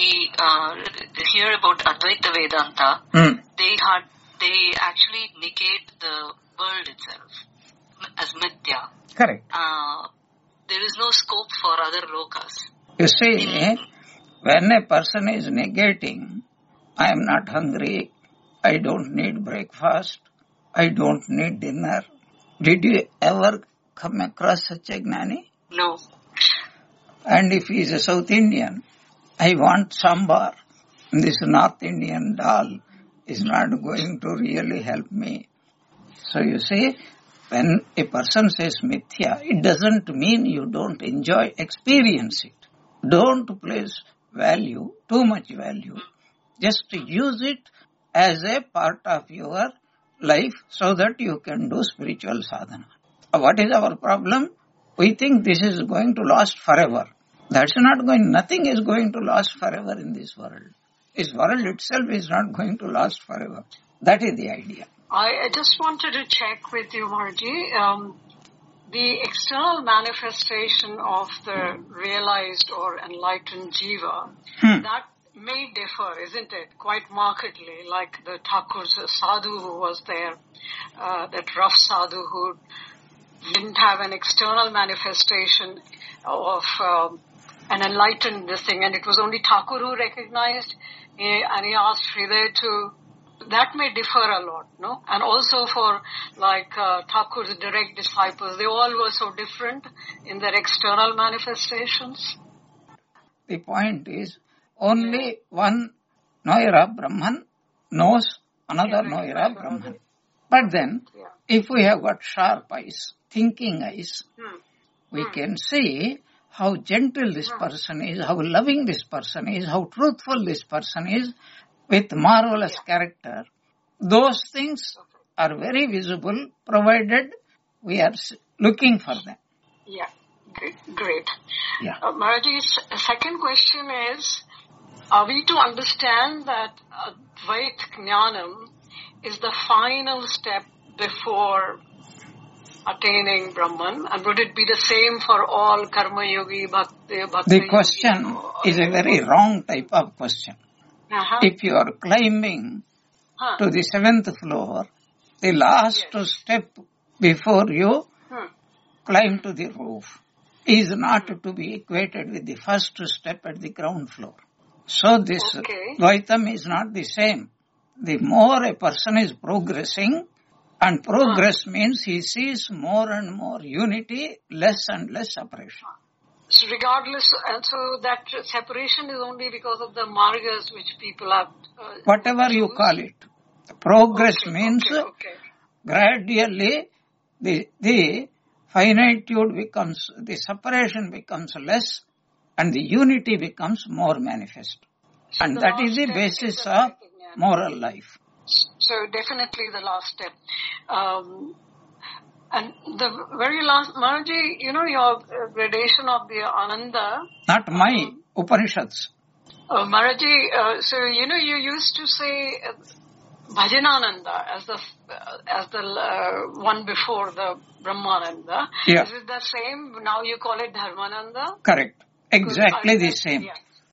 we hear about Advaita Vedanta, they actually negate the world itself as mithya. Correct. There is no scope for other lokas. You see, when a person is negating, I am not hungry, I don't need breakfast, I don't need dinner. Did you ever come across such a gnani? No. And if he is a South Indian, I want sambar. This North Indian dal is not going to really help me. So you see, when a person says mithya, it doesn't mean you don't enjoy, experience it. Don't place value, too much value. Just use it as a part of your life so that you can do spiritual sadhana. What is our problem? We think this is going to last forever. That's not going, nothing is going to last forever in this world. This world itself is not going to last forever. That is the idea. I just wanted to check with you, Maharji. The external manifestation of the realized or enlightened jiva, that may differ, isn't it? Quite markedly, like the Thakur's sadhu who was there, that rough sadhu who didn't have an external manifestation of an enlightened this thing, and it was only Thakur who recognized, and he asked Hriday to. That may differ a lot, no? And also for like Thakur's direct disciples, they all were so different in their external manifestations. The point is, only one Noyara Brahman knows another Noyara Brahman. But then, if we have got sharp eyes, thinking eyes, we can see how gentle this person is, how loving this person is, how truthful this person is, with marvelous character. Those things are very visible, provided we are looking for them. Yeah, great. Yeah. Maharaji's second question is, are we to understand that Advait Jnanam is the final step before attaining Brahman, and would it be the same for all Karma Yogi, Bhakti? The question is a very wrong type of question. If you are climbing to the 7th floor, the last step before you climb to the roof is not to be equated with the first step at the ground floor. So this Dvaitam is not the same. The more a person is progressing, and progress means he sees more and more unity, less and less separation. So regardless, and so that separation is only because of the margas which people have... whatever you call it. Progress means gradually the finitude becomes, the separation becomes less and the unity becomes more manifest. So and that is the basis of moral life. So definitely the last step. And the very last, Maharaji, you know your gradation of the Ananda. Not my Upanishads. Maharaji, so you know you used to say Bhajanananda as the one before the Brahmananda. Yeah. Is it the same? Now you call it Dharmananda? Correct. Exactly the same. Yeah.